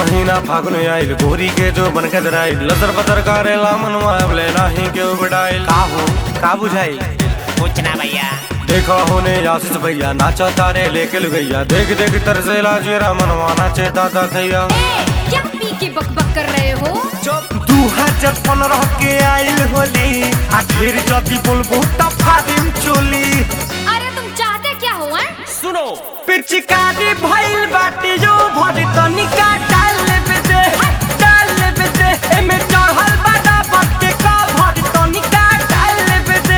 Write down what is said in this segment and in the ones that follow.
महीना फागुन आइल गोरी के जो बन के दराइल लतर पतर करेला मनवा अबले नाही के उबडाइल का हो का बुझाई कुछ ना भैया। देखो होने आशीष भैया नाचा तारे लेके लुगैया देख देख तरसेला जेरा मनवा नाचे दादा थैया। क्या पी के बकबक कर रहे हो? 2015 के आइल होली आ फिर जदी बोलबो त फादिम चोली। अरे तुम चाहते क्या हो हैं? सुनो पिचकारी भइल बाटी जो भरी तनिका डाल लेबे दे एमे चढ़ल बाटा बत्ते का भरी तनिका डाल लेबे दे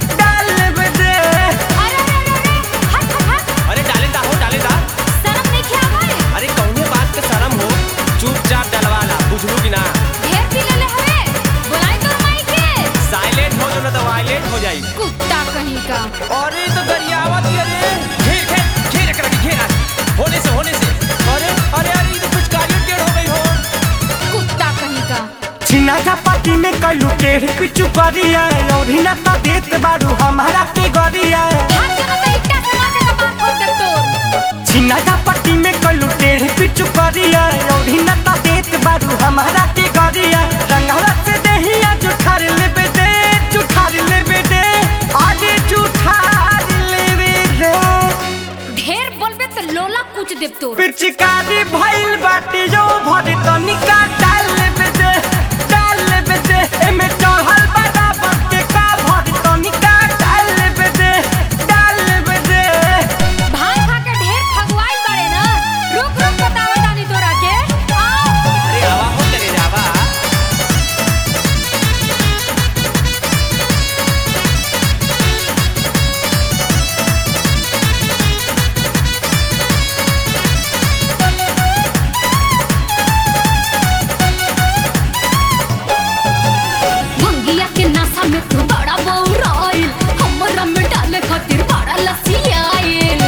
अरे हट हट हट। अरे डालेदा शर्म नहीं क्या भाई? अरे कौने बात के शर्म हो चुपचाप डलवाला बुझलू कि ना। ढेर पी ले हवे बुलाई तो माई के साइलेंट हो जो ना तो वायलेंट हो जाई। कुत्ता कहीं का। अरे तो गरियावत अरे घेर होने से अरे ये तो कुछ कार्य टेढ़ हो गई हो। कुत्ता कहीं का। छिना झपाटी में कलू टेढ़ पिचु करिया और हिना त देत बारू हमारा के गरिया। हाथ के मत इट्टा से माथे का बात खोल दे तो। छिना झपाटी में कलू टेढ़ पिचु करिया और हिना त देत बारू हमारा के गरिया। रंगला से देहिया जुठार लेबे दे आगे जुठार लेबे दे। ढेर बोलबे तो लोला कुछ देब तो। पिचकारी भइल बाटी जो भरी तनिका डाल लेबे दे एमे चढ़ल बाटा बत्ते का भरी तनिका डाल लेबे दे। भांग खा के ढेर फगवाइल बाड़े ना। रुक बतावा दानी तोरा के। आओ। अरे आवा हो तेरे जावा। मंगिया के नासा में तू बड़ा बौराइल हमरा में डाले खातिर बड़ा लसियाइल।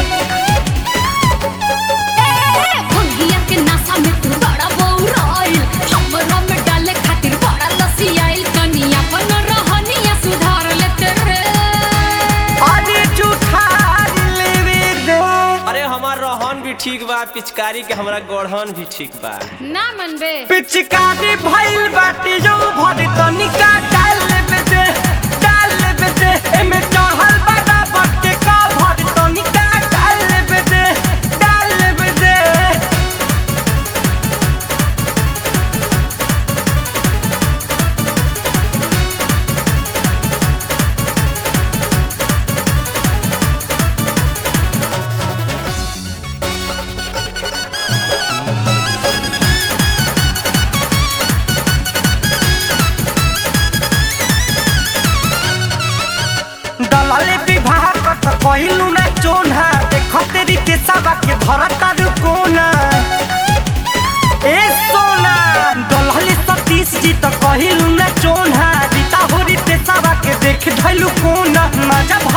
मंगिया के नासा में तू बड़ा बौराइल हमरा में डाले खातिर बड़ा लसियाइल। कनिया अपन रहनिया सुधार लेते रे। आगे जुठार लेबे दे। अरे हमार रहन भी ठीक बा पिचकारी के हमरा गढ़न भी ठीक बा। ना मनबे। पिचकारी भइल बाटी जो भरी तनिका डाल लेबे दे एमे चढ़ल बाटा बत्ते का भरी तनिका डाल लेबे दे। दलाले विवाह करत कहिलू ना चोना देख तेरी के सबा के भरत तारू कोना। ए सोना दलाले सतीश जी त कहिलू ना चोना रीता होरी पे सबा के देख धैलू कोना। मजा